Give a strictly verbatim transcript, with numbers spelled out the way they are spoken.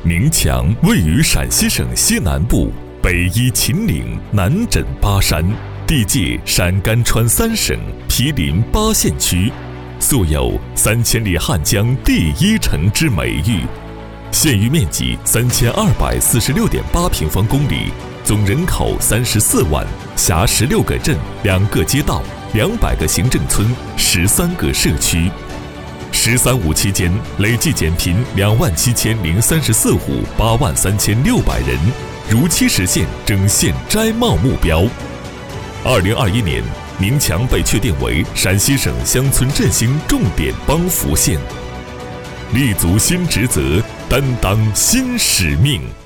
宁强位于陕西省西南部，北依秦岭，南枕巴山，地界陕甘川三省，毗邻八县区，素有三千里汉江第一城之美誉。县域面积三千二百四十六点八平方公里，总人口三十四万，辖十六个镇、两个街道、两百个行政村、十三个社区。“十三五”期间，累计减贫两万七千零三十四户，八万三千六百人，如期实现整县摘帽目标。二零二一年，宁强被确定为陕西省乡村振兴重点帮扶县，立足新职责，担当新使命。